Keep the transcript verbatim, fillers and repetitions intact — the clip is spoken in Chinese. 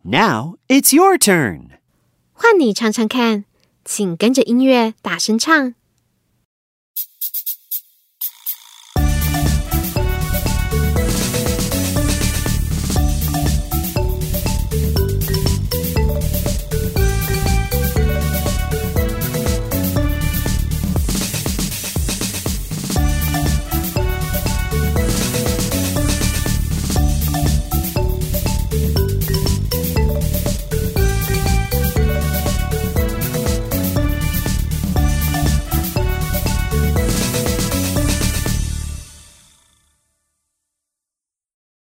Now it's your turn. 换你唱唱看，请跟着音乐大声唱。